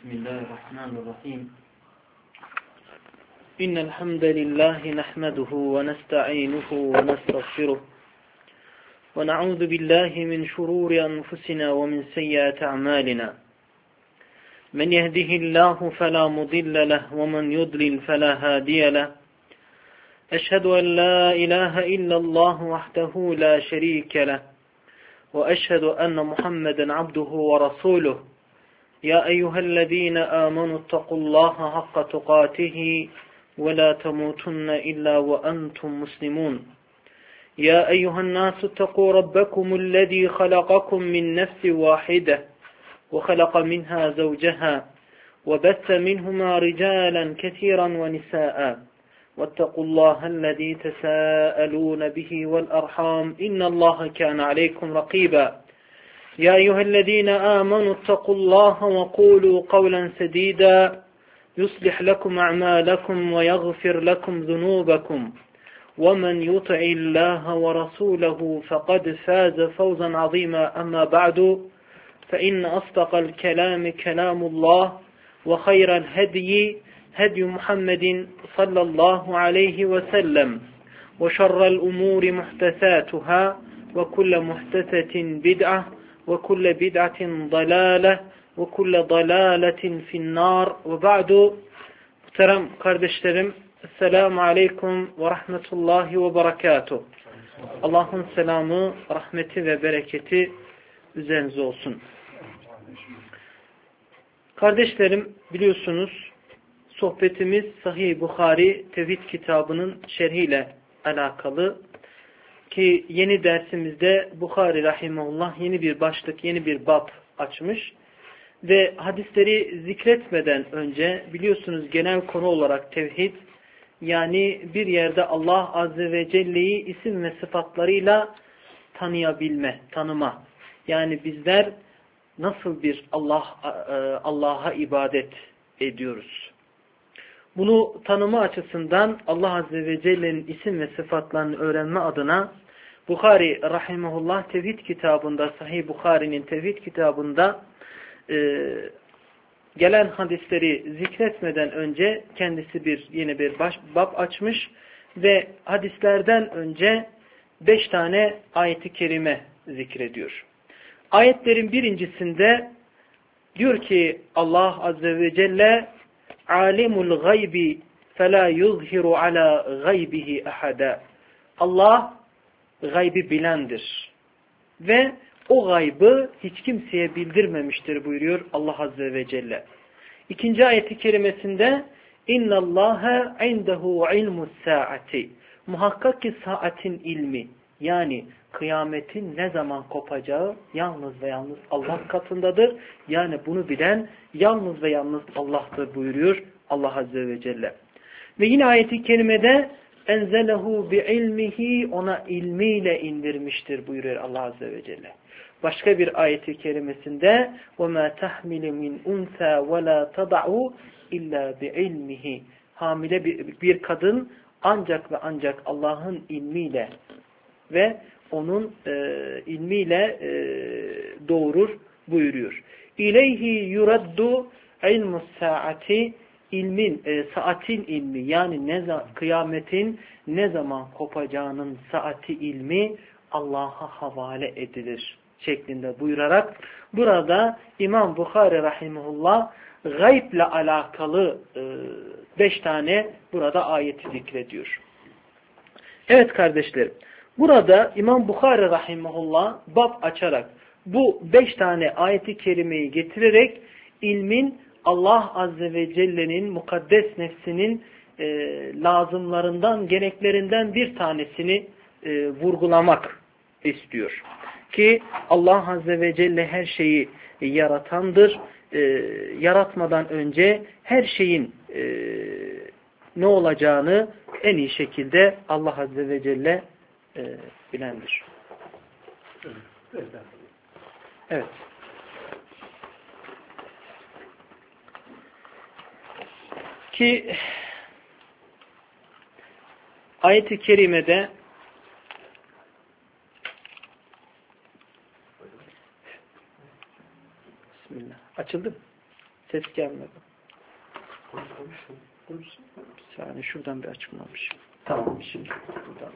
بسم الله الرحمن الرحيم إن الحمد لله نحمده ونستعينه ونستغفره ونعوذ بالله من شرور أنفسنا ومن سيئات أعمالنا من يهده الله فلا مضل له ومن يضلل فلا هادي له أشهد أن لا إله إلا الله وحده لا شريك له وأشهد أن محمدا عبده ورسوله يا أيها الذين آمنوا اتقوا الله حق تقاته ولا تموتن إلا وأنتم مسلمون يا أيها الناس اتقوا ربكم الذي خلقكم من نفس واحدة وخلق منها زوجها وبث منهما رجالا كثيرا ونساء واتقوا الله الذي تساءلون به والأرحام إن الله كان عليكم رقيبا يا أيها الذين آمنوا اتقوا الله وقولوا قولا سديدا يصلح لكم أعمالكم ويغفر لكم ذنوبكم ومن يطع الله ورسوله فقد فاز فوزا عظيما أما بعد فإن أصدق الكلام كلام الله وخير الهدي هدي محمد صلى الله عليه وسلم وشر الأمور محدثاتها وكل محدثة بدعة وكل بدعة ضلالة وكل ضلالة في النار وبعد muhterem kardeşlerim Esselamu Aleyküm ve Rahmetullahi ve Berekatuh. Allah'ın selamı, rahmeti ve bereketi üzerinize olsun. Kardeşlerim biliyorsunuz sohbetimiz Sahih Bukhari Tevhid kitabının şerhiyle alakalı ki yeni dersimizde Bukhari Rahimahullah yeni bir başlık, yeni bir bab açmış ve hadisleri zikretmeden önce biliyorsunuz genel konu olarak tevhid, yani bir yerde Allah Azze ve Celle'yi isim ve sıfatlarıyla tanıyabilme, tanıma. Yani bizler nasıl bir Allah'a ibadet ediyoruz? Bunu tanıma açısından Allah Azze ve Celle'nin isim ve sıfatlarını öğrenme adına Bukhari Rahimahullah Tevhid kitabında, Sahih Bukhari'nin Tevhid kitabında gelen hadisleri zikretmeden önce kendisi yeni bir bab açmış ve hadislerden önce 5 tane ayet-i kerime zikrediyor. Ayetlerin birincisinde diyor ki Allah Azze ve Celle alimul gaybi fela yuzhiru ala gaybihi ahada. Allah gaybi bilendir ve o gaybı hiç kimseye bildirmemiştir buyuruyor Allah Azze ve Celle. İkinci ayet-i kerimesinde İnnallâhe indehu ilmus saati. Muhakkak ki saatin ilmi, yani kıyametin ne zaman kopacağı yalnız ve yalnız Allah katındadır. Yani bunu bilen yalnız ve yalnız Allah'tır buyuruyor Allah Azze ve Celle. Ve yine ayet-i kerimede enzelehu bi ilmihi, ona ilmiyle indirmiştir buyuruyor Allah Azze ve Celle. Başka bir ayet-i kerimesinde وَمَا تَحْمِلِ مِنْ اُنْثَى وَلَا تَضَعُوا اِلَّا بِعِلْمِهِ. Hamile bir kadın ancak ve ancak Allah'ın ilmiyle ve onun ilmiyle doğurur buyuruyor. İleyhi yuraddu ilmus saati, saatin ilmi, yani kıyametin ne zaman kopacağının saati ilmi Allah'a havale edilir şeklinde buyurarak burada İmam Bukhari Rahimahullah gayble alakalı 5 tane burada ayeti zikrediyor. Evet kardeşlerim, burada İmam Bukhari Rahimahullah bab açarak bu 5 tane ayeti kerimeyi getirerek ilmin Allah Azze ve Celle'nin mukaddes nefsinin lazımlarından, gereklerinden bir tanesini vurgulamak istiyor. Ki Allah Azze ve Celle her şeyi yaratandır. Yaratmadan önce her şeyin ne olacağını en iyi şekilde Allah Azze ve Celle bilendir. Evet. Ki ayet-i kerimede Bismillah. Açıldı mı? Ses gelmedi. Bir saniye şuradan bir açılmamış. Tamam şimdi. Buradan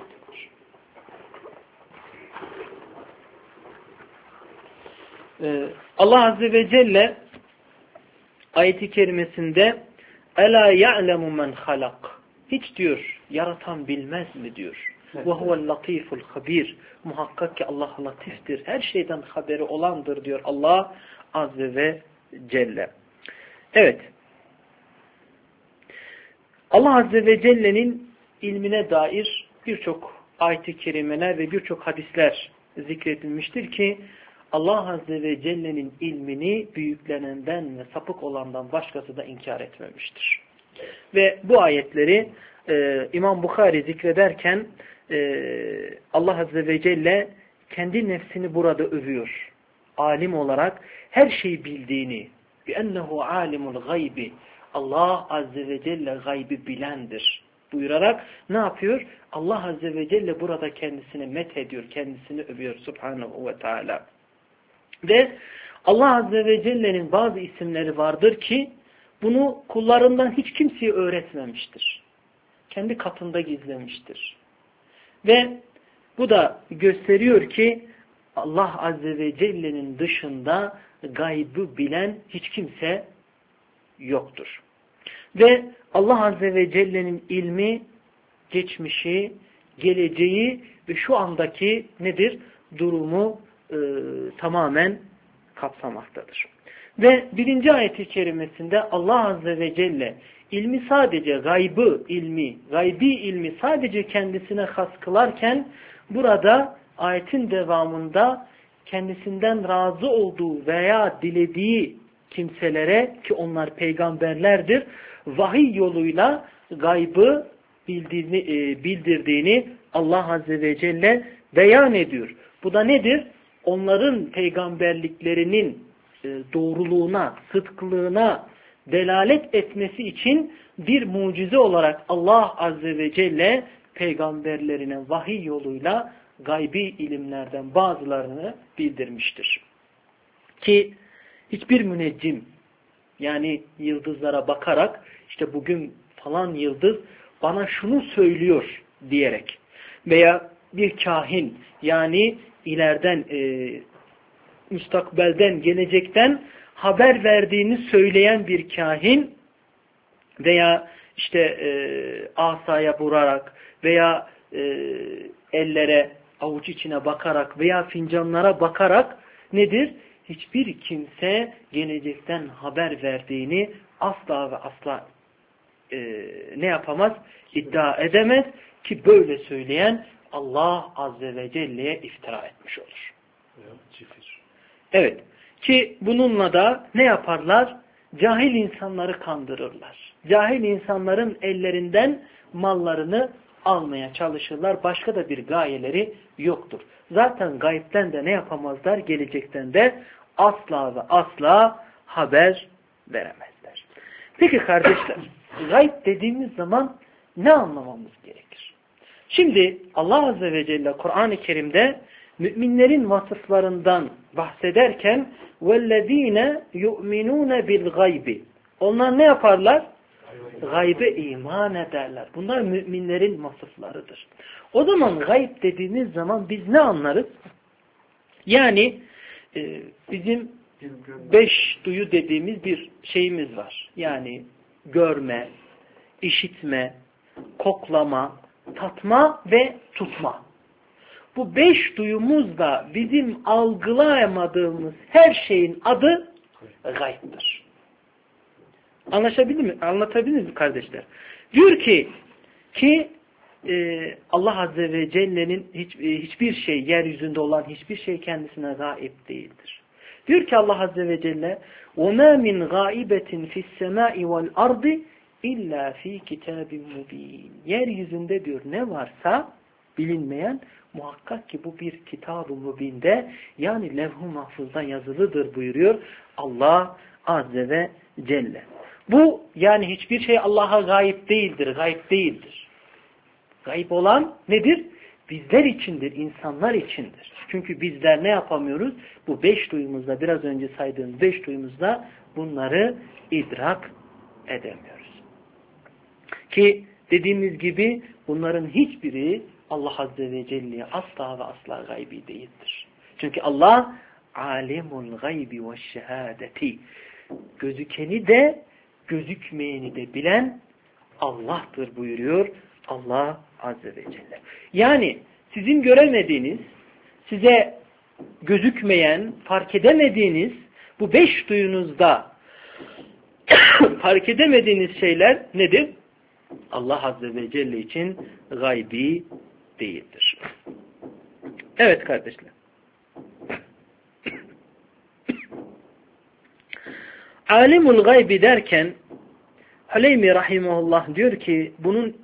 Allah Azze ve Celle ayet-i kerimesinde Ela ya'lemu men halak. Hiç diyor yaratan bilmez mi diyor. Ve huvel latiful habir. Muhakkak ki Allah latiftir. Her şeyden haberi olandır diyor Allah Azze ve Celle. Evet. Allah Azze ve Celle'nin ilmine dair birçok ayet-i kerimeler ve birçok hadisler zikredilmiştir ki Allah Azze ve Celle'nin ilmini büyüklenenden ve sapık olandan başkası da inkar etmemiştir. Ve bu ayetleri İmam Bukhari zikrederken Allah Azze ve Celle kendi nefsini burada övüyor. Alim olarak her şeyi bildiğini, بِأَنَّهُ عَالِمُ الْغَيْبِ Allah Azze ve Celle gaybi bilendir buyurarak ne yapıyor? Allah Azze ve Celle burada kendisini methediyor, kendisini övüyor Subhanahu ve Teala. Ve Allah Azze ve Celle'nin bazı isimleri vardır ki bunu kullarından hiç kimseye öğretmemiştir. Kendi katında gizlemiştir. Ve bu da gösteriyor ki Allah Azze ve Celle'nin dışında gaybı bilen hiç kimse yoktur. Ve Allah Azze ve Celle'nin ilmi, geçmişi, geleceği ve şu andaki nedir? Durumu tamamen kapsamaktadır. Ve 1. ayet-i kerimesinde Allah Azze ve Celle ilmi sadece gaybi ilmi sadece kendisine has kılarken burada ayetin devamında kendisinden razı olduğu veya dilediği kimselere ki onlar peygamberlerdir vahiy yoluyla gaybı bildirdiğini Allah Azze ve Celle beyan ediyor. Bu da nedir? Onların peygamberliklerinin doğruluğuna, sıdkılığına delalet etmesi için bir mucize olarak Allah Azze ve Celle peygamberlerine vahiy yoluyla gaybi ilimlerden bazılarını bildirmiştir. Ki hiçbir müneccim yani yıldızlara bakarak işte bugün falan yıldız bana şunu söylüyor diyerek veya bir kahin yani ileriden müstakbelden gelecekten haber verdiğini söyleyen bir kahin veya işte asaya vurarak veya ellere avuç içine bakarak veya fincanlara bakarak nedir? Hiçbir kimse gelecekten haber verdiğini asla ve asla ne yapamaz? İddia edemez ki böyle söyleyen Allah Azze ve Celle'ye iftira etmiş olur. Evet. Ki bununla da ne yaparlar? Cahil insanları kandırırlar. Cahil insanların ellerinden mallarını almaya çalışırlar. Başka da bir gayeleri yoktur. Zaten gaybden de ne yapamazlar? Gelecekten de asla ve asla haber veremezler. Peki kardeşler, gayb dediğimiz zaman ne anlamamız gerekir? Şimdi Allah Azze ve Celle Kur'an-ı Kerim'de müminlerin vasıflarından bahsederken وَالَّذ۪ينَ يُؤْمِنُونَ بِالْغَيْبِ Onlar ne yaparlar? Gaybe iman ederler. Bunlar müminlerin vasıflarıdır. O zaman gayb dediğimiz zaman biz ne anlarız? Yani bizim 5 duyu dediğimiz bir şeyimiz var. Yani görme, işitme, koklama, tatma ve tutma. Bu 5 duyumuzda bizim algılayamadığımız her şeyin adı gaybdır. Anlatabilir mi kardeşler? Diyor ki Allah Azze ve Celle'nin hiçbir şey, yeryüzünde olan hiçbir şey kendisine gayb değildir. Diyor ki Allah Azze ve Celle وَمَا مِنْ غَائِبَةٍ فِي السَّمَاءِ وَالْأَرْضِ اِلَّا ف۪ي كِتَابٍ مُب۪ينٍ Yeryüzünde diyor ne varsa bilinmeyen muhakkak ki bu bir kitab-ı mübinde yani levh-u mahfuzda yazılıdır buyuruyor Allah Azze ve Celle. Bu yani hiçbir şey Allah'a gayb değildir, gayb değildir. Gayb olan nedir? Bizler içindir, insanlar içindir. Çünkü bizler ne yapamıyoruz? Bu 5 duyumuzda, biraz önce saydığım 5 duyumuzda bunları idrak edemiyoruz. Ki dediğimiz gibi bunların hiçbiri Allah Azze ve Celle'ye asla ve asla gaybi değildir. Çünkü Allah alimul gaybi ve şehadeti, gözükeni de gözükmeyeni de bilen Allah'tır buyuruyor Allah Azze ve Celle. Yani sizin göremediğiniz, size gözükmeyen, fark edemediğiniz bu 5 duyunuzda fark edemediğiniz şeyler nedir? Allah Azze ve Celle için gaybi değildir. Evet kardeşler. Alimul gaybi derken Hüleymi Rahimahullah diyor ki bunun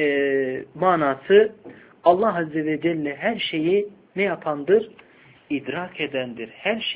manası Allah Azze ve Celle her şeyi ne yapandır? İdrak edendir.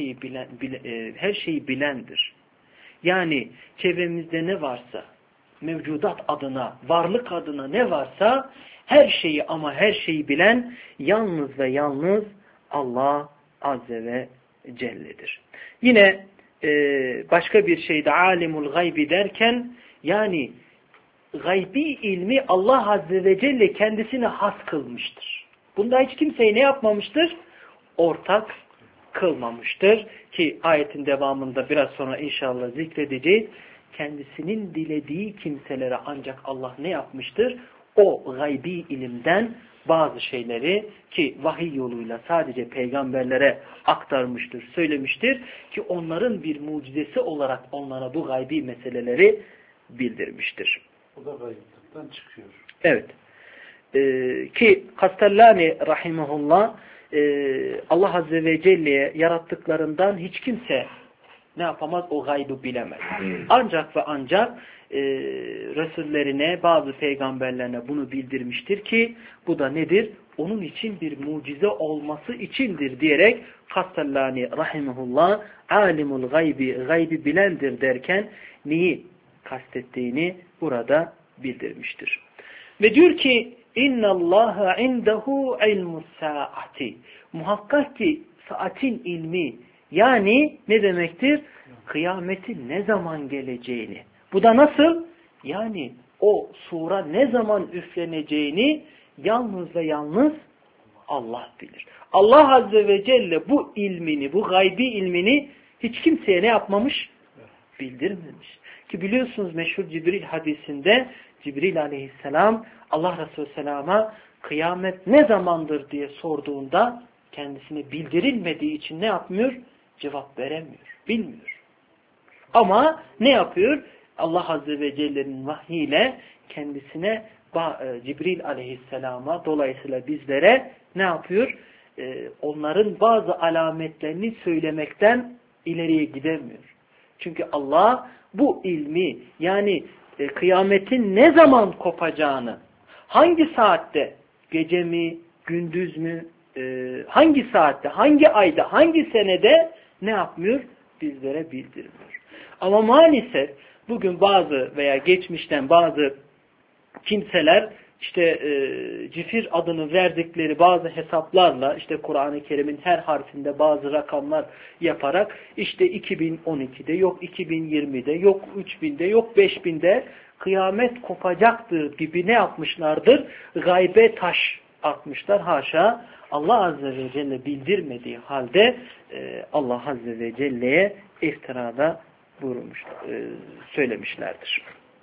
Her şeyi bilendir. Yani çevremizde ne varsa, mevcudat adına, varlık adına ne varsa her şeyi ama her şeyi bilen yalnız ve yalnız Allah Azze ve Celle'dir. Yine başka bir şeyde alimul gaybi derken yani gaybi ilmi Allah Azze ve Celle kendisine has kılmıştır. Bunda hiç kimseyi ne yapmamıştır? Ortak kılmamıştır. Ki ayetin devamında biraz sonra inşallah zikredeceğiz. Kendisinin dilediği kimselere ancak Allah ne yapmıştır? O gaybi ilimden bazı şeyleri ki vahiy yoluyla sadece peygamberlere aktarmıştır, söylemiştir ki onların bir mucizesi olarak onlara bu gaybi meseleleri bildirmiştir. O da gayiplikten çıkıyor. Evet. Ki Kastallani rahimahullah Allah Azze ve Celle'ye yarattıklarından hiç kimse ne yapamaz? O gaybı bilemez. Ancak ve ancak Resullerine, bazı peygamberlerine bunu bildirmiştir ki bu da nedir? Onun için bir mucize olması içindir diyerek Kastallani rahimahullah alimul gaybi bilendir derken neyi kastettiğini burada bildirmiştir. Ve diyor ki İnnallâhe indehu ilmus saati. Muhakkak ki saatin ilmi yani ne demektir? Kıyametin ne zaman geleceğini. Bu da nasıl? Yani o sura ne zaman üfleneceğini yalnız ve yalnız Allah bilir. Allah Azze ve Celle bu ilmini, bu gaybi ilmini hiç kimseye ne yapmamış? Bildirmemiş. Ki biliyorsunuz meşhur Cibril hadisinde Cibril aleyhisselam Allah Resulü Selam'a kıyamet ne zamandır diye sorduğunda kendisine bildirilmediği için ne yapmıyor? Cevap veremiyor. Bilmiyor. Ama ne yapıyor? Allah Azze ve Celle'nin vahyiyle kendisine Cibril aleyhisselama dolayısıyla bizlere ne yapıyor? Onların bazı alametlerini söylemekten ileriye gidemiyor. Çünkü Allah bu ilmi yani kıyametin ne zaman kopacağını, hangi saatte, gece mi, gündüz mü, hangi saatte, hangi ayda, hangi senede ne yapmıyor? Bizlere bildirmiyor. Ama maalesef bugün bazı veya geçmişten bazı kimseler işte cifir adını verdikleri bazı hesaplarla işte Kur'an-ı Kerim'in her harfinde bazı rakamlar yaparak işte 2012'de yok 2020'de yok 3000'de yok 5000'de kıyamet kopacaktır gibi ne yapmışlardır? Gaybe taş atmışlar. Haşa Allah Azze ve Celle bildirmediği halde Allah Azze ve Celle'ye iftirada söylemişlerdir.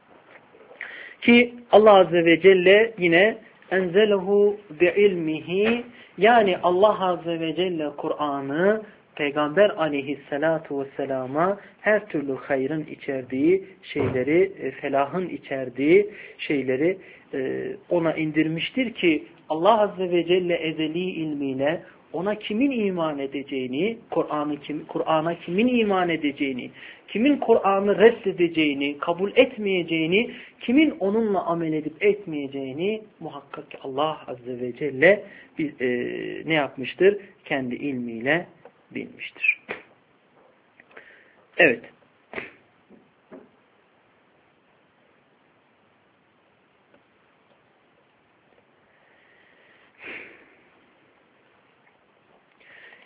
Ki Allah Azze ve Celle yine enzelehu bi'ilmihi yani Allah Azze ve Celle Kur'an'ı Peygamber aleyhissalatu vesselama her türlü hayrın içerdiği şeyleri, felahın içerdiği şeyleri ona indirmiştir ki Allah Azze ve Celle ezeli ilmiyle ona kimin iman edeceğini, Kur'an'a kimin iman edeceğini, kimin Kur'an'ı reddedeceğini, kabul etmeyeceğini, kimin onunla amel edip etmeyeceğini muhakkak ki Allah Azze ve Celle ne yapmıştır? Kendi ilmiyle bilmiştir. Evet.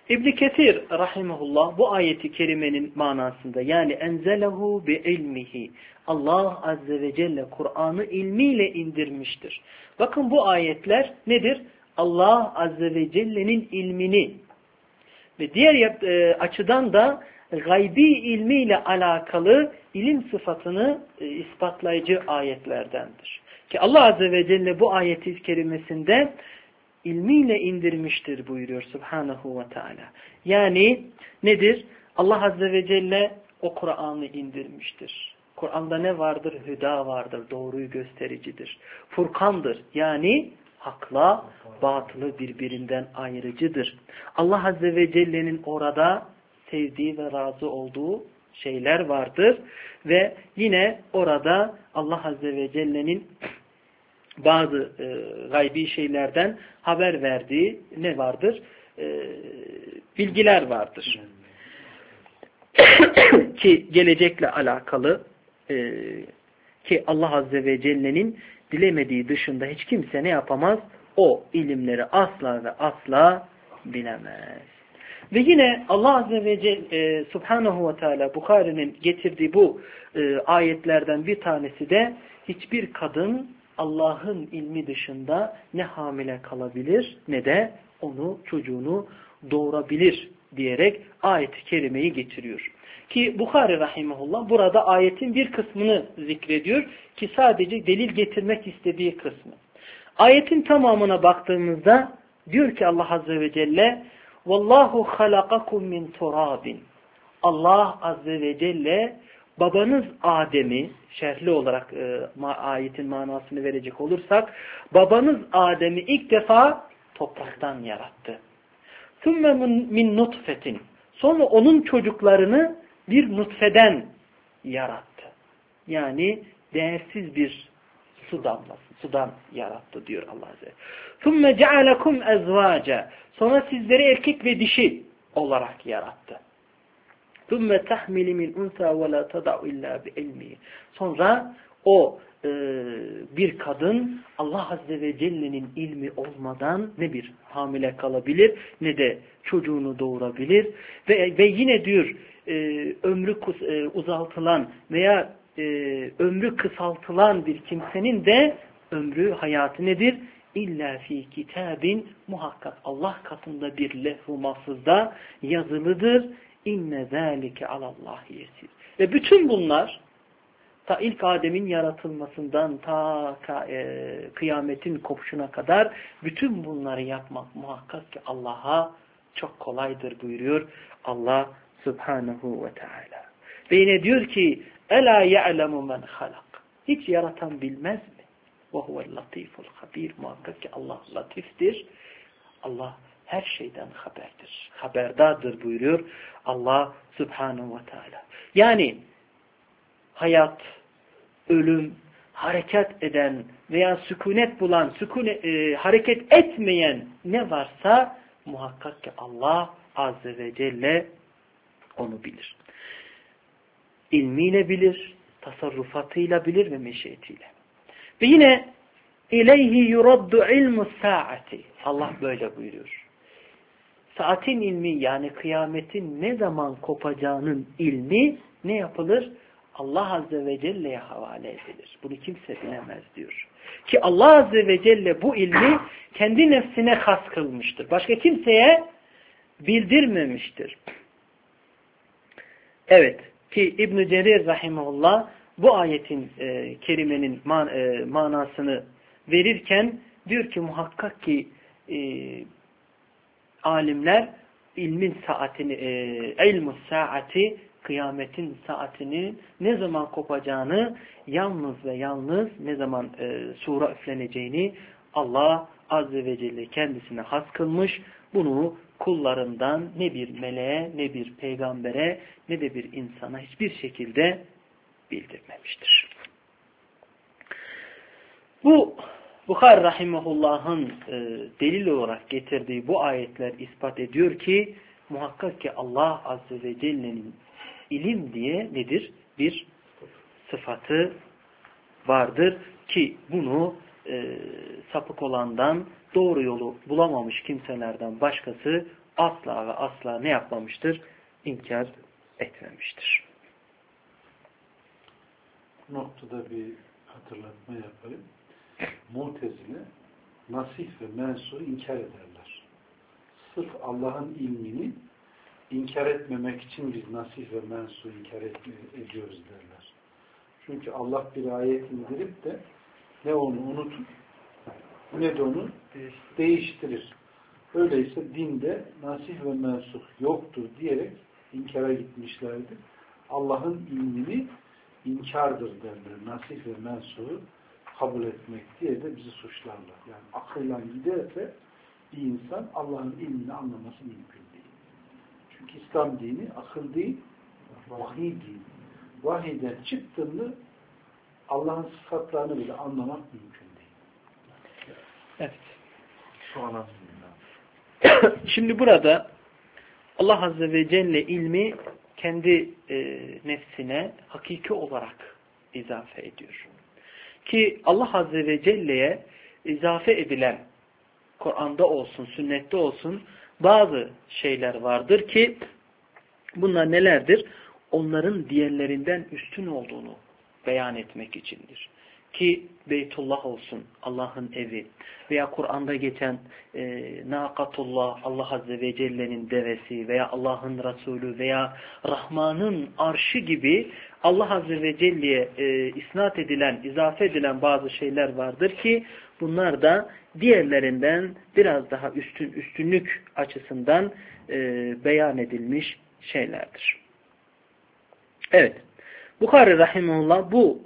İbn Kesir rahimehullah bu ayeti kerimenin manasında, yani enzelehu bi ilmihi, Allah azze ve celle Kur'an'ı ilmiyle indirmiştir. Bakın bu ayetler nedir? Allah azze ve celle'nin ilmini ve diğer açıdan da gaybi ilmiyle alakalı ilim sıfatını ispatlayıcı ayetlerdendir. Ki Allah azze ve celle bu ayet-i kerimesinde ilmiyle indirmiştir buyuruyor Subhanahu ve Teala. Yani nedir? Allah azze ve celle o Kur'an'ı indirmiştir. Kur'an'da ne vardır? Hüda vardır. Doğruyu göstericidir. Furkandır. Yani hakla batılı birbirinden ayrıcıdır. Allah azze ve celle'nin orada sevdiği ve razı olduğu şeyler vardır. Ve yine orada Allah azze ve celle'nin bazı gaybi şeylerden haber verdiği ne vardır? Bilgiler vardır. Ki gelecekle alakalı ki Allah azze ve celle'nin dilemediği dışında hiç kimse ne yapamaz? O ilimleri asla ve asla bilemez. Ve yine Allah azze ve celle Subhanahu ve Teala Bukhari'nin getirdiği bu ayetlerden bir tanesi de hiçbir kadın Allah'ın ilmi dışında ne hamile kalabilir ne de çocuğunu doğurabilir diyerek ayet-i kerimeyi getiriyor. Ki Bukhari rahimahullah burada ayetin bir kısmını zikrediyor ki sadece delil getirmek istediği kısmı. Ayetin tamamına baktığımızda diyor ki Allah azze ve celle "Vallahu halakakum min turabin." Allah azze ve celle babanız Adem'i, şerhli olarak ayetin manasını verecek olursak, babanız Adem'i ilk defa topraktan yarattı. ثُمَّ مِنْ نُطْفَةٍ Sonra onun çocuklarını bir nutfeden yarattı. Yani değersiz bir su damlası, sudan yarattı diyor Allah Azze. ثُمَّ جَعَلَكُمْ اَزْوَاجًا Sonra sizleri erkek ve dişi olarak yarattı. ثُمَّ تَحْمِلِ مِنْ اُنْثَى وَلَا تَدَعُ اِلَّا بِعِلْمِهِ Sonra o bir kadın Allah Azze ve Celle'nin ilmi olmadan ne bir hamile kalabilir ne de çocuğunu doğurabilir ve yine diyor ömrü uzaltılan veya ömrü kısaltılan bir kimsenin de ömrü hayatı nedir? İlla fi kitabin muhakkak Allah katında bir lehv-u mahfuzda yazılıdır. İnne zâlike alallahi yesir. Ve bütün bunlar ta ilk Adem'in yaratılmasından ta kıyametin kopuşuna kadar bütün bunları yapmak muhakkak ki Allah'a çok kolaydır buyuruyor Allah Subhanahu ve Teala. Ve yine diyor ki Ela ya'lemu men halak. Hiç yaratan bilmez mi? Ve huvel latiful habir. Muhakkak ki Allah latiftir. Allah her şeyden haberdir. Haberdardır buyuruyor Allah Subhanahu ve Teala. Yani hayat, ölüm, hareket eden veya sükunet bulan, hareket etmeyen ne varsa muhakkak ki Allah Azze ve Celle onu bilir. İlmiyle bilir, tasarrufatıyla bilir ve meşiyetiyle. Ve yine İleyhi yuraddu ilmus saati. Allah böyle buyuruyor. Saatin ilmi yani kıyametin ne zaman kopacağının ilmi ne yapılır? Allah Azze ve Celle'ye havale edilir. Bunu kimse bilemez diyor. Ki Allah Azze ve Celle bu ilmi kendi nefsine has kılmıştır. Başka kimseye bildirmemiştir. Evet ki İbn-i Cerir rahimahullah bu ayetin kerimenin manasını verirken diyor ki muhakkak ki alimler ilmin saatini, ilmus saati kıyametin saatinin ne zaman kopacağını yalnız ve yalnız ne zaman sura üfleneceğini Allah Azze ve Celle kendisine has kılmış. Bunu kullarından ne bir meleğe, ne bir peygambere, ne de bir insana hiçbir şekilde bildirmemiştir. Bu Bukhari rahimehullah'ın delil olarak getirdiği bu ayetler ispat ediyor ki muhakkak ki Allah Azze ve Celle'nin ilim diye nedir? Bir sıfatı vardır ki bunu sapık olandan doğru yolu bulamamış kimselerden başkası asla ve asla ne yapmamıştır? İnkar etmemiştir. Bu noktada bir hatırlatma yapayım. Mu'tezile nasih ve mensuğu inkar ederler. Sırf Allah'ın ilmini inkar etmemek için biz nasih ve mensuğu inkar ediyoruz derler. Çünkü Allah bir ayet indirip de ne onu unutur ne de onu değiştirir. Öyleyse dinde nasih ve mensuh yoktur diyerek inkara gitmişlerdi. Allah'ın ilmini inkardır derler. Nasih ve mensuhu kabul etmek diye de bizi suçlarlar. Yani akılla giderse bir insan Allah'ın ilmini anlaması mümkün değil. Çünkü İslam dini akıl değil, vahiy dini. Vahiyden çıktığında Allah'ın sıfatlarını bile anlamak mümkün değil. Evet. Şimdi burada Allah Azze ve Celle ilmi kendi nefsine hakiki olarak izafe ediyor. Ki Allah Azze ve Celle'ye izafe edilen Kur'an'da olsun, sünnette olsun bazı şeyler vardır ki bunlar nelerdir? Onların diğerlerinden üstün olduğunu beyan etmek içindir. Ki Beytullah olsun, Allah'ın evi veya Kur'an'da geçen Nakatullah, Allah Azze ve Celle'nin devesi veya Allah'ın Resulü veya Rahman'ın arşı gibi Allah Azze ve Celle'ye isnat edilen, izafe edilen bazı şeyler vardır ki bunlar da diğerlerinden biraz daha üstünlük açısından beyan edilmiş şeylerdir. Evet. Bukhari Rahimullah bu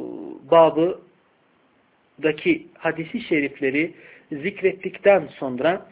babıdaki hadisi şerifleri zikrettikten sonra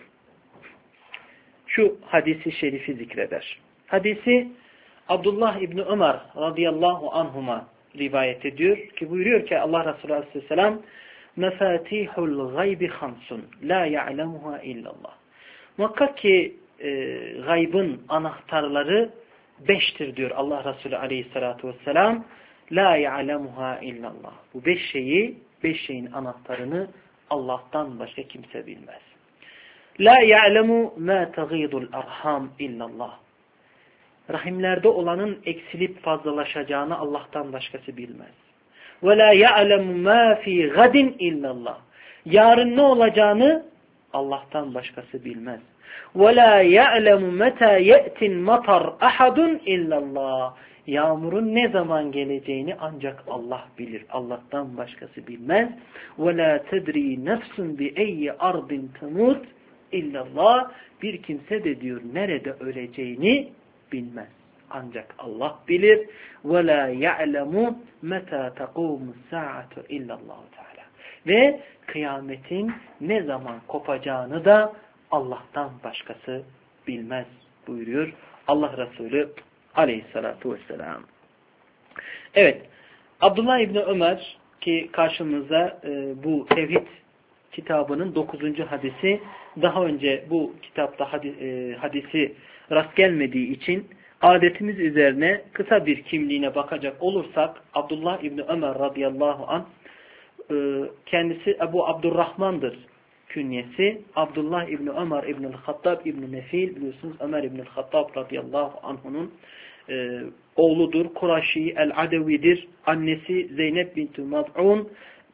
şu hadisi şerifi zikreder. Hadisi Abdullah İbni Ömer radıyallahu anhuma rivayet ediyor ki buyuruyor ki Allah Resulü aleyhisselam mefatihul gaybi hamsun la ya'lemuha illallah. Muhakkak ki gaybın anahtarları 5'tir diyor Allah Resulü aleyhissalatu vesselam. La ya'lemuha illallah. Bu 5 şeyin anahtarını Allah'tan başka kimse bilmez. La ya'lemu ma taghidul arham illallah. Rahimlerde olanın eksilip fazlalaşacağını Allah'tan başkası bilmez. Ve la ya'lemu ma fi gadin illallah. Yarın ne olacağını Allah'tan başkası bilmez. وَلَا يَعْلَمُ مَتَى يَأْتِ الْمَطَرْ أَحَدٌ اِلَّا اللّٰهِ. Yağmurun ne zaman geleceğini ancak Allah bilir. Allah'tan başkası bilmez. وَلَا تَدْرِي نَفْسٌ بِاَيِّ أَرْضٍ تَمُوتْ اِلَّا اللّٰهِ. Bir kimse de diyor nerede öleceğini bilmez. Ancak Allah bilir. وَلَا يَعْلَمُ مَتَى تَقُومُ السَّاعَةُ اِلَّا اللّٰهُ Teala. Ve kıyametin ne zaman kopacağını da Allah'tan başkası bilmez buyuruyor Allah Resulü aleyhissalatu vesselam. Evet, Abdullah İbni Ömer ki karşımızda bu Tevhid kitabının 9. hadisi, daha önce bu kitapta hadisi rast gelmediği için adetimiz üzerine kısa bir kimliğine bakacak olursak Abdullah İbni Ömer radıyallahu anh kendisi Ebu Abdurrahman'dır künyesi. Abdullah İbni Ömer İbnül Hattab İbni Nefil, biliyorsunuz Ömer İbnül Hattab radıyallahu anh'unun oğludur. Kuraşi el-Adevidir. Annesi Zeynep binti Mad'un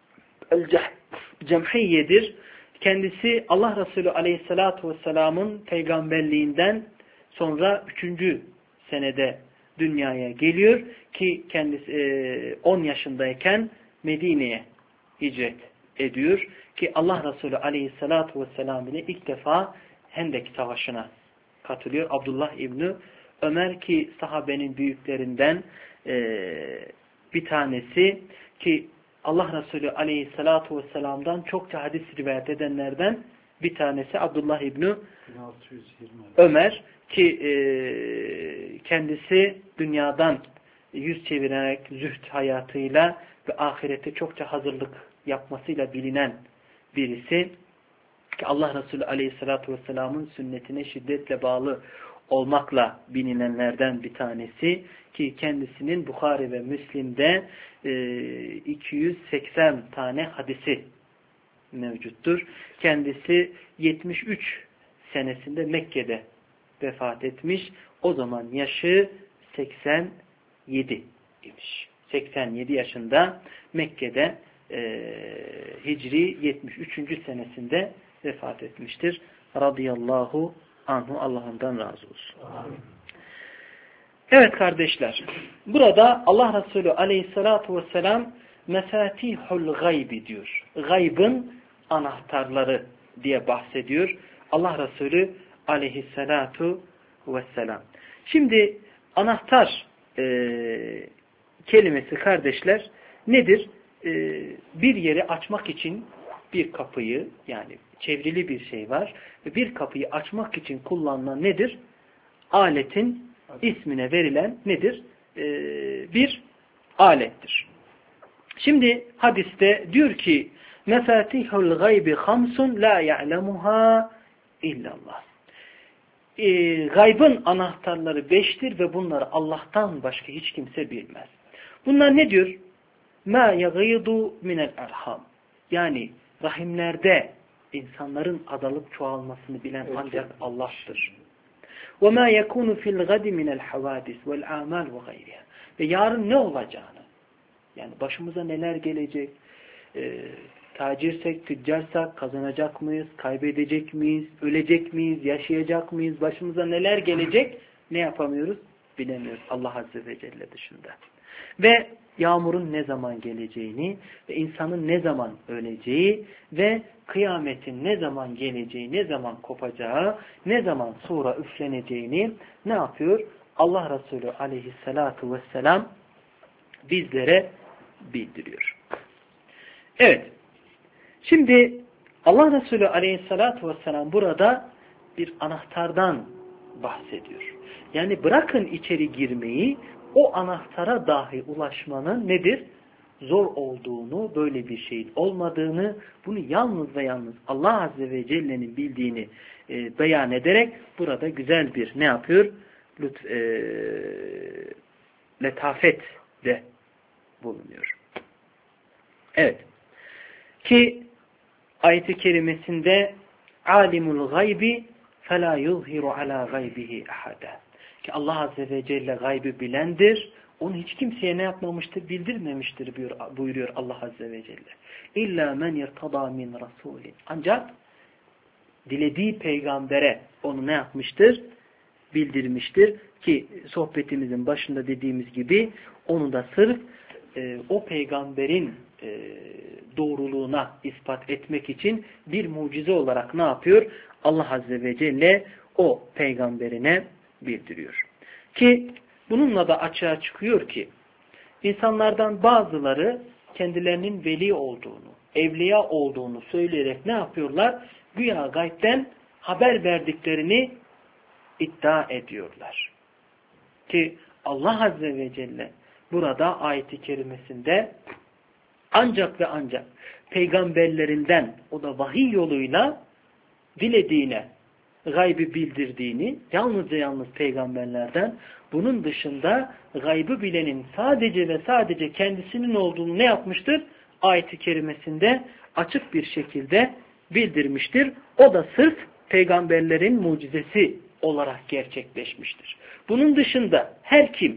el-Cemhiyye'dir. Kendisi Allah Resulü aleyhissalatu vesselamın peygamberliğinden sonra 3. senede dünyaya geliyor ki kendisi 10 yaşındayken Medine'ye hicret ediyor ki Allah Resulü aleyhissalatu vesselam ile ilk defa Hendek Savaşı'na katılıyor. Abdullah İbni Ömer ki sahabenin büyüklerinden bir tanesi ki Allah Resulü aleyhissalatu vesselam'dan çokça hadis rivayet edenlerden bir tanesi Abdullah İbni Ömer ki kendisi dünyadan yüz çevirerek zühd hayatıyla ve ahirete çokça hazırlık yapmasıyla bilinen birisi ki Allah Resulü aleyhissalatu vesselam'ın sünnetine şiddetle bağlı olmakla bilinenlerden bir tanesi ki kendisinin Bukhari ve Müslim'de 280 tane hadisi mevcuttur. Kendisi 73 senesinde Mekke'de vefat etmiş. O zaman yaşı 87 imiş. 87 yaşında Mekke'de Hicri 73. senesinde vefat etmiştir. Radıyallahu anhu, Allah ondan razı olsun. Evet kardeşler, burada Allah Resulü aleyhissalatu vesselam mefatihul gaybi diyor. Gaybın anahtarları diye bahsediyor Allah Resulü aleyhissalatu vesselam. Şimdi anahtar kelimesi kardeşler nedir? Bir yeri açmak için bir kapıyı, yani çevrili bir şey var ve bir kapıyı açmak için kullanılan nedir? Aletin ismine verilen nedir? Bir alettir. Şimdi hadiste diyor ki mefatihul gaybi hamsun la ya'lemuha illallah. Gaybın anahtarları 5'tir ve bunları Allah'tan başka hiç kimse bilmez. Bunlar ne diyor? Ma yaghidu minel erham. Yani rahimlerde insanların adalıp çoğalmasını bilen ancak Allah'tır. وَمَا يَكُونُ فِي الْغَدِ مِنَ الْحَوَادِسِ وَالْاَعْمَالِ وَغَيْرِهَا. Ve yarın ne olacağını, yani başımıza neler gelecek, tacirsek, tüccarsak kazanacak mıyız, kaybedecek miyiz, ölecek miyiz, yaşayacak mıyız, başımıza neler gelecek, ne yapamıyoruz? Bilemiyoruz Allah Azze ve Celle dışında. Ve yağmurun ne zaman geleceğini ve insanın ne zaman öleceği ve kıyametin ne zaman geleceği, ne zaman kopacağı, ne zaman sura üfleneceğini ne yapıyor? Allah Resulü aleyhissalatu vesselam bizlere bildiriyor. Evet. Şimdi Allah Resulü aleyhissalatu vesselam burada bir anahtardan bahsediyor. Yani bırakın içeri girmeyi, o anahtara dahi ulaşmanın nedir? Zor olduğunu, böyle bir şeyin olmadığını, bunu yalnız ve yalnız Allah Azze ve Celle'nin bildiğini beyan ederek burada güzel bir ne yapıyor? Letafet de bulunuyor. Evet. Ki ayet-i kerimesinde alimul gaybi fela yuzhiru ala gaybihi ahada. Ki Allah Azze ve Celle gaybı bilendir. Onu hiç kimseye ne yapmamıştır? Bildirmemiştir buyuruyor Allah Azze ve Celle. İlla men irtada min rasulin. Ancak dilediği peygambere onu ne yapmıştır? Bildirmiştir. Ki sohbetimizin başında dediğimiz gibi onu da sırf o peygamberin doğruluğuna ispat etmek için bir mucize olarak ne yapıyor? Allah Azze ve Celle o peygamberine bildiriyor. Ki bununla da açığa çıkıyor ki insanlardan bazıları kendilerinin veli olduğunu, evliya olduğunu söyleyerek ne yapıyorlar? Güya gaybden haber verdiklerini iddia ediyorlar. Ki Allah Azze ve Celle burada ayet-i kerimesinde ancak ve ancak peygamberlerinden, o da vahiy yoluyla dilediğine gaybı bildirdiğini, yalnızca yalnız peygamberlerden, bunun dışında gaybı bilenin sadece ve sadece kendisinin olduğunu ne yapmıştır? Ayet-i kerimesinde açık bir şekilde bildirmiştir. O da sırf peygamberlerin mucizesi olarak gerçekleşmiştir. Bunun dışında her kim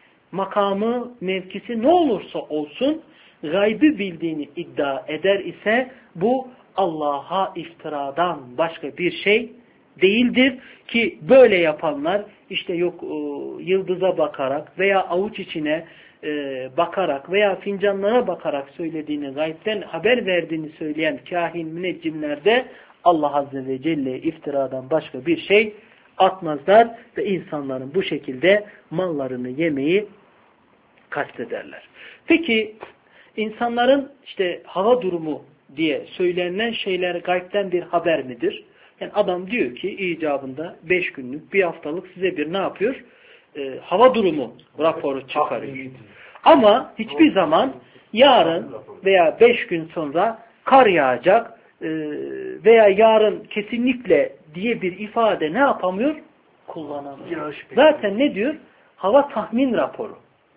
makamı, mevkisi ne olursa olsun gaybı bildiğini iddia eder ise bu Allah'a iftiradan başka bir şey değildir ki böyle yapanlar işte yok yıldıza bakarak veya avuç içine bakarak veya fincanlara bakarak söylediğini, gaybden haber verdiğini söyleyen kahin müneccimler de Allah Azze ve Celle'ye iftiradan başka bir şey atmazlar ve insanların bu şekilde mallarını yemeyi kastederler. Peki insanların işte hava durumu diye söylenen şeyler gaybden bir haber midir? Yani adam diyor ki icabında 5 günlük, bir haftalık size bir ne yapıyor? Hava durumu raporu çıkarıyor. Ama hiçbir zaman yarın veya 5 gün sonra kar yağacak veya yarın kesinlikle diye bir ifade ne yapamıyor? Kullanamıyor. Zaten ne diyor? Hava tahmin raporu.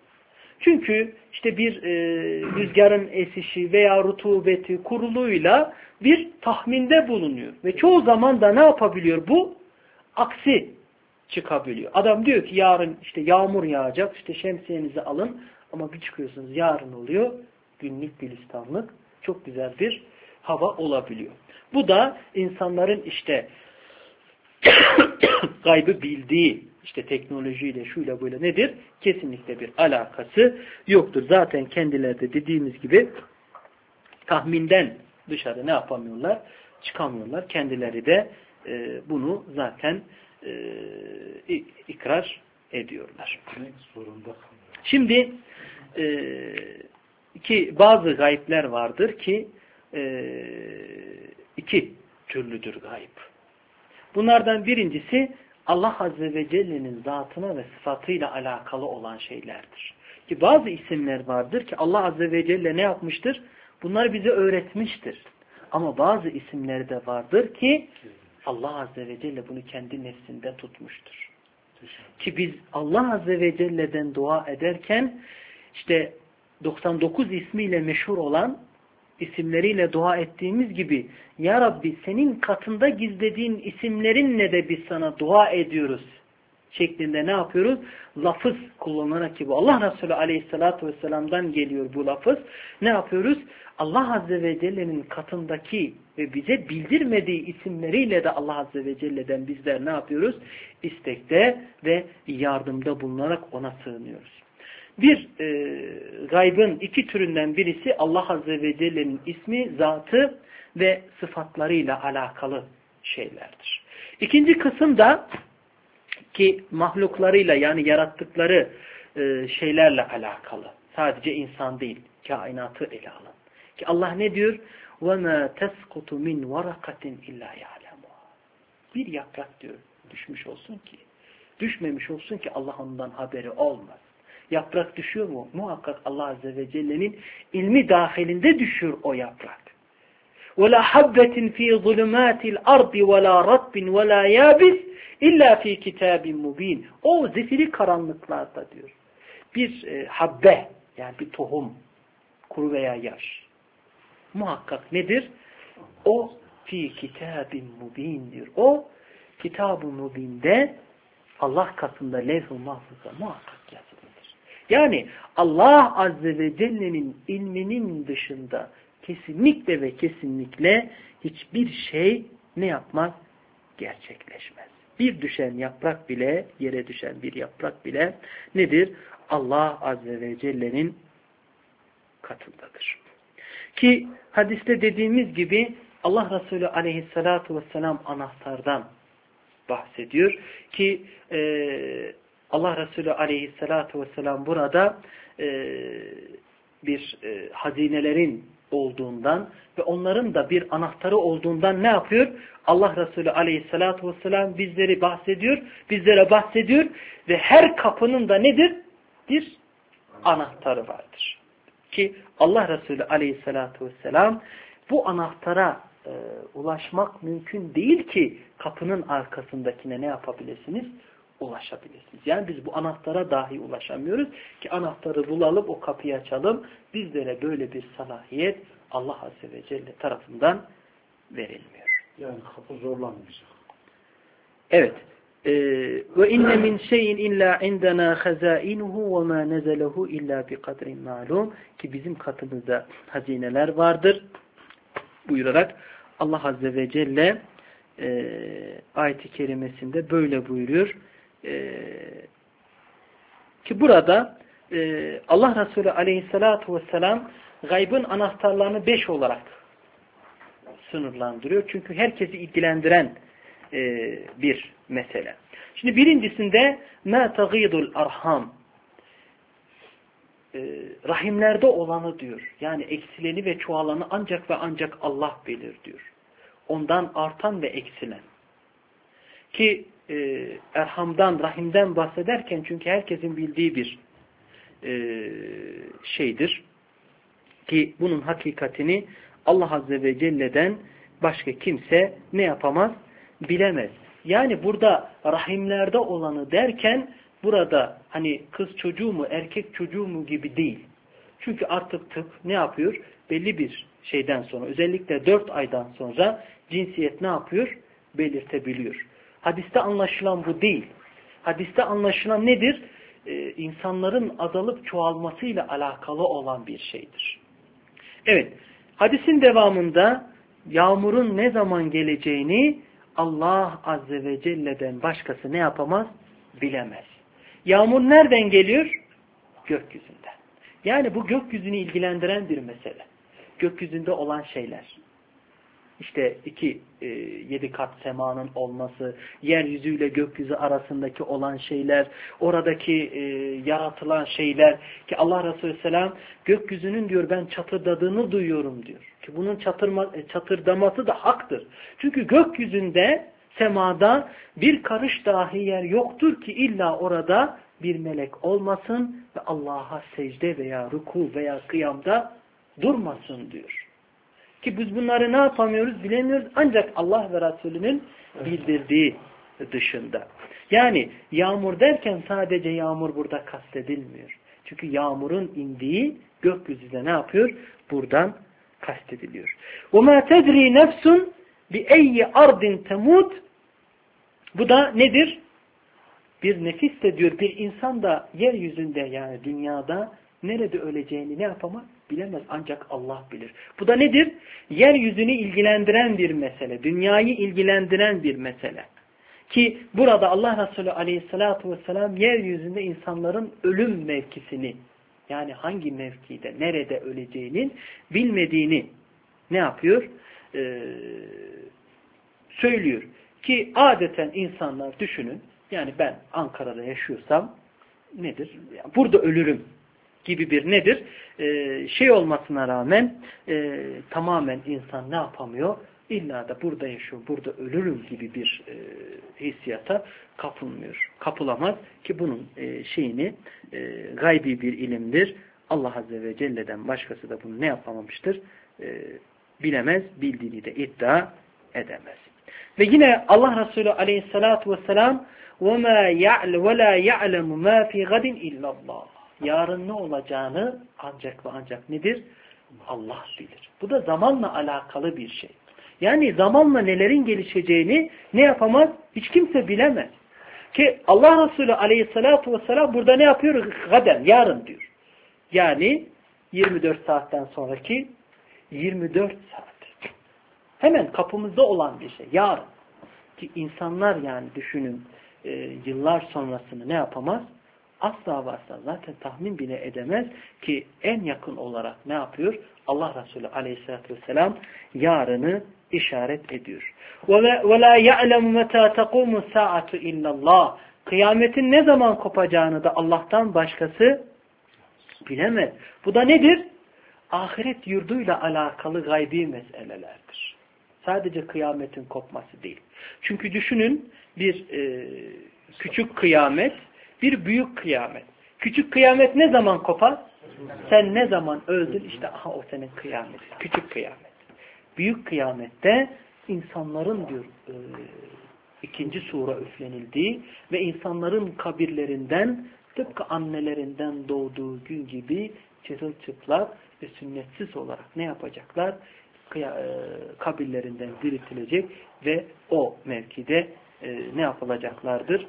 Çünkü işte bir rüzgarın esişi veya rutubeti kuruluyla bir tahminde bulunuyor. Ve çoğu zaman da ne yapabiliyor bu? Aksi çıkabiliyor. Adam diyor ki yarın işte yağmur yağacak, işte şemsiyenizi alın ama bir çıkıyorsunuz yarın oluyor. Günlük gülistanlık çok güzel bir hava olabiliyor. Bu da insanların işte gaybı bildiği işte teknolojiyle şuyla böyle nedir? Kesinlikle bir alakası yoktur. Zaten kendileri de dediğimiz gibi tahminden dışarı ne yapamıyorlar? Çıkamıyorlar. Kendileri de bunu zaten ikrar ediyorlar. Şimdi ki bazı gayipler vardır ki iki türlüdür gayb. Bunlardan birincisi Allah Azze ve Celle'nin zatına ve sıfatıyla alakalı olan şeylerdir. Ki bazı isimler vardır ki Allah Azze ve Celle ne yapmıştır? Bunları bize öğretmiştir. Ama bazı isimler de vardır ki Allah Azze ve Celle bunu kendi nefsinde tutmuştur. Ki biz Allah Azze ve Celle'den dua ederken işte 99 ismiyle meşhur olan isimleriyle dua ettiğimiz gibi Ya Rabbi senin katında gizlediğin isimlerinle de biz sana dua ediyoruz şeklinde ne yapıyoruz? Lafız kullanarak ki bu Allah Resulü Aleyhisselatü Vesselam'dan geliyor bu lafız. Ne yapıyoruz? Allah Azze ve Celle'nin katındaki ve bize bildirmediği isimleriyle de Allah Azze ve Celle'den bizler ne yapıyoruz? İstekte ve yardımda bulunarak ona sığınıyoruz. Bir gaybın iki türünden birisi Allah Azze ve Celle'nin ismi, zatı ve sıfatlarıyla alakalı şeylerdir. İkinci kısım da ki mahluklarıyla yani yarattıkları şeylerle alakalı. Sadece insan değil, kainatı ele alın. Ki Allah ne diyor? وَمَا تَسْقُطُ مِنْ وَرَقَةٍ اِلَّا يَعْلَمُهَا Bir yaprak diyor düşmüş olsun ki, düşmemiş olsun ki Allah ondan haberi olmaz. Yaprak düşüyor mu? Muhakkak Allah Azze ve Celle'nin ilmi dahilinde düşüyor o yaprak. وَلَا حَبَّةٍ ف۪ي ظُلُمَاتِ الْأَرْضِ وَلَا رَطْبٍ وَلَا يَابِسٍ İlla fi kitabin mubin. O zifiri karanlıklarda diyor. Bir habbe yani bir tohum, kuru veya yaş. Muhakkak nedir? O fi kitabin mubin diyor. O kitab-ı mubinde Allah katında levh-i mahfuzda muhakkak yazılıdır. Yani Allah Azze ve Celle'nin ilminin dışında kesinlikle ve kesinlikle hiçbir şey ne yapmaz? Gerçekleşmez. Bir düşen yaprak bile, yere düşen bir yaprak bile nedir? Allah Azze ve Celle'nin katındadır. Ki hadiste dediğimiz gibi Allah Resulü Aleyhisselatü Vesselam anahtardan bahsediyor. Ki Allah Resulü Aleyhisselatü Vesselam burada bir hazinelerin olduğundan ve onların da bir anahtarı olduğundan ne yapıyor? Allah Resulü Aleyhisselatü Vesselam bizlere bahsediyor ve her kapının da nedir? Bir anahtarı vardır. Ki Allah Resulü Aleyhisselatü Vesselam bu anahtara ulaşmak mümkün değil ki kapının arkasındakine ne yapabilirsiniz? Ulaşabilirsiniz. Yani biz bu anahtara dahi ulaşamıyoruz ki anahtarı bulalım, o kapıyı açalım. Bizlere böyle bir salahiyet Allah Azze ve Celle tarafından verilmiyor. Yani kapı zorlanmayacak. Evet. Ve inne min şeyin illa indena hazainuhu ve ma nezelehu illa bi kadrin ma'lum ki bizim katımızda hazineler vardır buyurarak Allah Azze ve Celle ayet-i kerimesinde böyle buyuruyor. Ki burada Allah Resulü Aleyhisselatü Vesselam gaybın anahtarlarını 5 olarak sınırlandırıyor. Çünkü herkesi ilgilendiren bir mesele. Şimdi birincisinde مَا تَغِيدُ الْاَرْحَامِ rahimlerde olanı diyor. Yani eksileni ve çoğalanı ancak ve ancak Allah bilir diyor. Ondan artan ve eksilen. Ki erhamdan, rahimden bahsederken çünkü herkesin bildiği bir şeydir. Ki bunun hakikatini Allah Azze ve Celle'den başka kimse ne yapamaz? Bilemez. Yani burada rahimlerde olanı derken burada hani kız çocuğu mu erkek çocuğu mu gibi değil. Çünkü artık tıp ne yapıyor? Belli bir şeyden sonra özellikle 4 aydan sonra cinsiyet ne yapıyor? Belirtebiliyor. Hadiste anlaşılan bu değil. hadiste anlaşılan nedir? İnsanların azalıp çoğalmasıyla alakalı olan bir şeydir. Evet, hadisin devamında yağmurun ne zaman geleceğini Allah Azze ve Celle'den başkası ne yapamaz? Bilemez. Yağmur nereden geliyor? Gökyüzünden. Yani bu gökyüzünü ilgilendiren bir mesele. Gökyüzünde olan şeyler. İşte 7 kat semanın olması, yeryüzüyle gökyüzü arasındaki olan şeyler, oradaki yaratılan şeyler ki Allah Resulü Selam gökyüzünün diyor ben çatırdadığını duyuyorum diyor. Ki bunun çatırdaması da haktır. Çünkü gökyüzünde, semada bir karış dahi yer yoktur ki illa orada bir melek olmasın ve Allah'a secde veya ruku veya kıyamda durmasın diyor. Ki biz bunları ne yapamıyoruz bilemiyoruz ancak Allah ve Resulünün bildirdiği dışında. Yani yağmur derken sadece yağmur burada kastedilmiyor. Çünkü yağmurun indiği gökyüzünde ne yapıyor? Buradan kastediliyor. وَمَا تَدْرِي نَفْسٌ بِأَيِّ أَرْضٍ تَمُوتٍ. Bu da nedir? Bir nefis de diyor bir insan da yeryüzünde yani dünyada nerede öleceğini ne yapamaz? Bilemez ancak Allah bilir. Bu da nedir? Yeryüzünü ilgilendiren bir mesele. Dünyayı ilgilendiren bir mesele. Ki burada Allah Resulü Aleyhisselatü Vesselam yeryüzünde insanların ölüm mevkisini yani hangi mevkide, nerede öleceğinin bilmediğini ne yapıyor? Söylüyor. Ki adeten insanlar düşünün. Yani ben Ankara'da yaşıyorsam nedir? Yani burada ölürüm gibi bir nedir? Şey olmasına rağmen tamamen insan ne yapamıyor? İlla da burada yaşıyor, burada ölürüm gibi bir hissiyata kapılmıyor. Kapılamaz ki bunun şeyini gaybi bir ilimdir. Allah Azze ve Celle'den başkası da bunu ne yapamamıştır? Bilemez, bildiğini de iddia edemez. Ve yine Allah Resulü Aleyhisselatü Vesselam وَلَا يَعْلَمُ مَا فِي غَدٍ اِلَّا اللّٰهِ. Yarın ne olacağını ancak ve ancak nedir? Allah bilir. Bu da zamanla alakalı bir şey. Yani zamanla nelerin gelişeceğini ne yapamaz? Hiç kimse bilemez. Ki Allah Resulü Aleyhisselatü Vesselam burada ne yapıyor? Gaden, yarın diyor. Yani 24 saatten sonraki 24 saat. Hemen kapımızda olan bir şey. Yarın. Ki insanlar yani düşünün yıllar sonrasını ne yapamaz? Asla varsa zaten tahmin bile edemez ki en yakın olarak ne yapıyor? Allah Resulü Aleyhisselatü Vesselam yarını işaret ediyor. وَلَا يَعْلَمُ مَتَى تَقُومُ السَّاعَةُ اِلَّا اللّٰهِ. Kıyametin ne zaman kopacağını da Allah'tan başkası bilemez. Bu da nedir? Ahiret yurduyla alakalı gaybi meselelerdir. Sadece kıyametin kopması değil. Çünkü düşünün bir küçük kıyamet, bir büyük kıyamet. Küçük kıyamet ne zaman kopar? Sen ne zaman öldün? İşte aha o senin kıyamet. Küçük kıyamet. Büyük kıyamette insanların diyor ikinci sura üflenildiği ve insanların kabirlerinden tıpkı annelerinden doğduğu gün gibi çırılçıplak ve sünnetsiz olarak ne yapacaklar? Kabirlerinden diriltilecek ve o mevkide ne yapılacaklardır?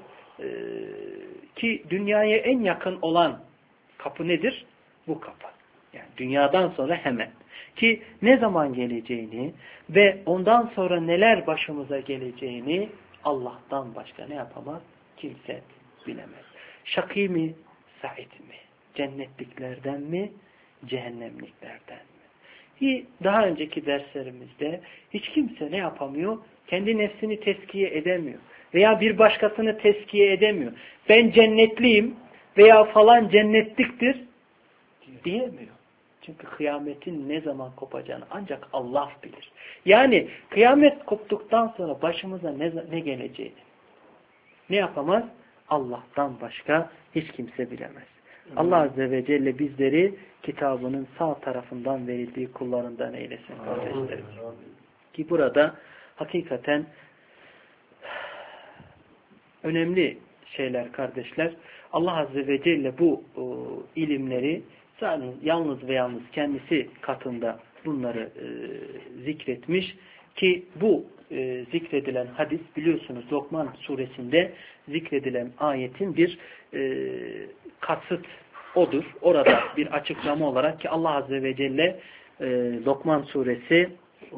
Ki dünyaya en yakın olan kapı nedir? Bu kapı. Yani dünyadan sonra hemen. Ki ne zaman geleceğini ve ondan sonra neler başımıza geleceğini Allah'tan başka ne yapamaz? Kimse bilemez. Şakî mi? Said mi? Cennetliklerden mi? Cehennemliklerden mi? Daha önceki derslerimizde hiç kimse ne yapamıyor? Kendi nefsini tezkiye edemiyor. Veya bir başkasını tezkiye edemiyor. Ben cennetliyim veya falan cennetliktir diyemiyor. Çünkü kıyametin ne zaman kopacağını ancak Allah bilir. Yani kıyamet koptuktan sonra başımıza ne geleceğini ne yapamaz? Allah'tan başka hiç kimse bilemez. Allah Azze ve Celle bizleri kitabının sağ tarafından verildiği kullarından eylesin kardeşlerim. Ki burada hakikaten önemli şeyler kardeşler. Allah Azze ve Celle bu ilimleri yalnız ve yalnız kendisi katında bunları zikretmiş Ki bu zikredilen hadis biliyorsunuz Lokman suresinde zikredilen ayetin bir kasıt odur. Orada bir açıklama olarak ki Allah Azze ve Celle Lokman suresi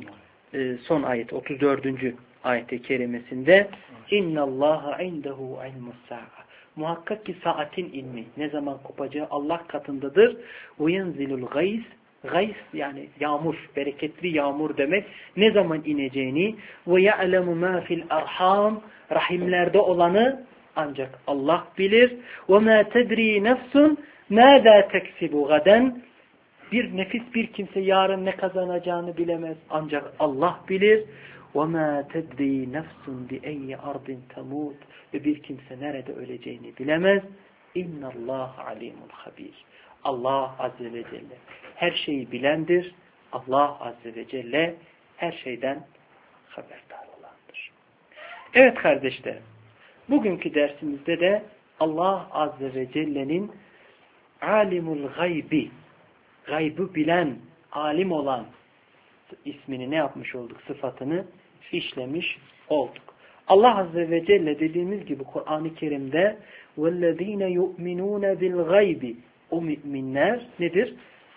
son ayet 34. ayet-i kerimesinde İnnallâhe indehu ilmus-sâ'a muhakkak ki saatin ilmi ne zaman kopacağı Allah katındadır. وَيَنْزِلُ الْغَيْثِ Gays yani yağmur, bereketli yağmur demek. Ne zaman ineceğini وَيَعْلَمُ مَا فِي الْأَرْحَامِ rahimlerde olanı ancak Allah bilir. وَمَا تَدْرِي نَفْسٌ مَاذَا تَكْسِبُ غَدًا bir nefis bir kimse yarın ne kazanacağını bilemez. Ancak Allah bilir. وَمَا تَدْرِي نَفْسٌ بِأَيِّ أَرْضٍ تَمُوتُ ve bir kimse nerede öleceğini bilemez. اِنَّ اللّٰهَ عَلِيمٌ خَب۪يرٌ Allah Azze ve Celle her şeyi bilendir. Allah Azze ve Celle her şeyden haberdar olandır. Evet kardeşler, bugünkü dersimizde de Allah Azze ve Celle'nin alimul gaybi, gaybı bilen, alim olan ismini ne yapmış olduk? Sıfatını işlemiş olduk. Allah Azze ve Celle dediğimiz gibi Kur'an-ı Kerim'de وَالَّذ۪ينَ يُؤْمِنُونَ بِالْغَيْبِ o müminler nedir?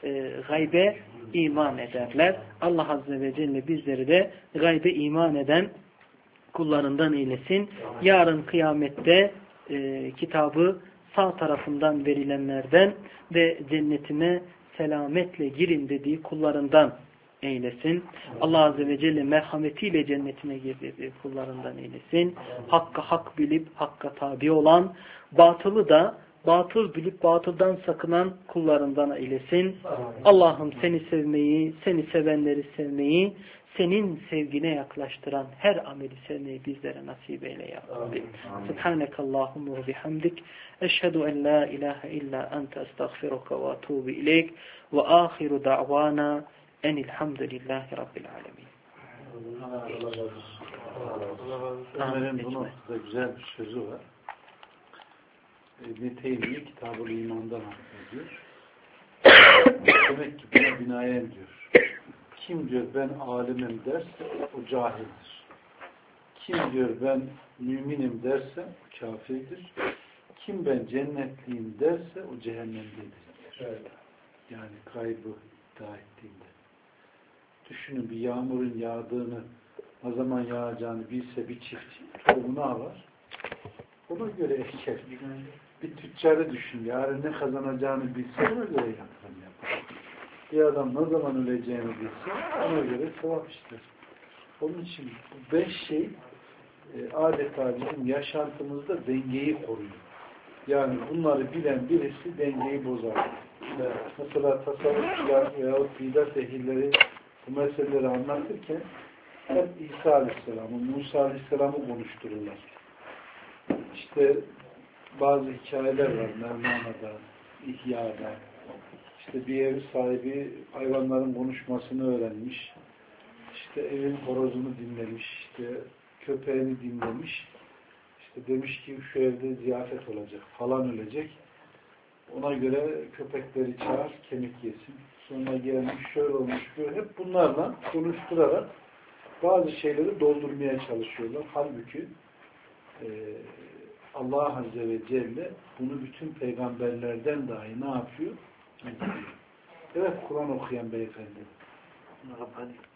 Gaybe iman ederler. Allah Azze ve Celle bizleri de gaybe iman eden kullarından eylesin. Yarın kıyamette kitabı sağ tarafından verilenlerden ve cennetine selametle girin dediği kullarından eylesin. Allah Azze ve Celle merhametiyle cennetine girdiği kullarından eylesin. Hakka hak bilip hakka tabi olan, batılı da batıl bilip batıldan sakınan kullarından eylesin. Allah'ım seni sevmeyi, seni sevenleri sevmeyi, senin sevgine yaklaştıran her ameli sevmeyi bizlere nasip eyle ya Rabbi. Subhanekallahumma ve bihamdik. Eşhedü en la ilahe illa ente estağfiruka ve atubu ileyk. Ve ahiru da'vana enilhamdülillahi rabbil alemin. Ömer'in bu noktada güzel bir sözü var. İbn-i Teymiye Kitab-ı İman'dan bahsediyor. Demek ki buna binaen diyor. Kim diyor ben alimim derse o cahildir. Kim diyor ben müminim derse o kafirdir. Kim ben cennetliyim derse o cehennemdedir. Evet. Yani kaybı iddia ettiğinde. Düşünün bir yağmurun yağdığını, ne zaman yağacağını bilse bir çiftçi tohumunu alır. Ona göre eker. Bir tüccarı düşün. Yarın ne kazanacağını bilse ona göre yatırım yapar. Bir adam ne zaman öleceğini bilse ona göre sevap ister. Onun için bu 5 şey adeta bizim yaşantımızda dengeyi koruyor. Yani bunları bilen birisi dengeyi bozar. Mesela tasavvufçular veyahut bidat ehilleri bu meseleleri anlatırken hep İsa Aleyhisselam'ı, Musa Aleyhisselam'ı konuştururlar. İşte bazı hikayeler var Mevlana'da, İhya'da. İşte bir ev sahibi hayvanların konuşmasını öğrenmiş. İşte evin horozunu dinlemiş. İşte köpeğini dinlemiş. İşte demiş ki şu evde ziyafet olacak. Falan ölecek. Ona göre köpekleri çağır, kemik yesin. Sonra gelmiş, şöyle olmuş, böyle. Hep bunlarla konuşturarak bazı şeyleri doldurmaya çalışıyorlar. Halbuki Allah Azze ve Celle bunu bütün peygamberlerden dahi ne yapıyor? Evet, Kur'an okuyan beyefendi.